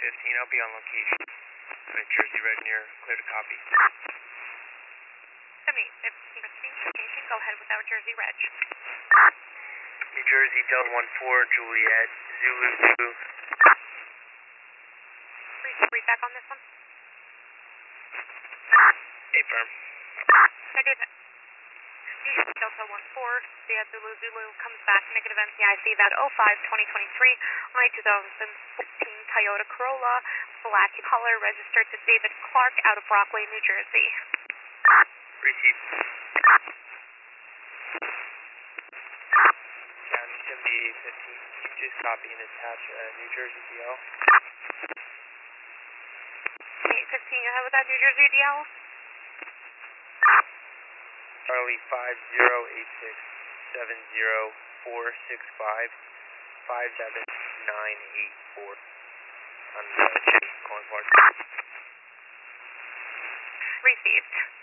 15, I'll be on location. New Jersey Red near, clear to copy. 7815, location, go ahead without Jersey Reg. New Jersey Delta 14, Juliet, Zulu 2. Read back on this one. Affirm. I do that. New Jersey Delta 14, via Zulu comes back, negative MPIC, that 05-2023, on a 2015 Toyota Corolla, black color, registered to David Clark, out of Brockway, New Jersey. Received. County 7815, can you just copy and attach New Jersey DL? 815, how about that New Jersey DL? Charlie 5086704655 57984 on the calling part. Received.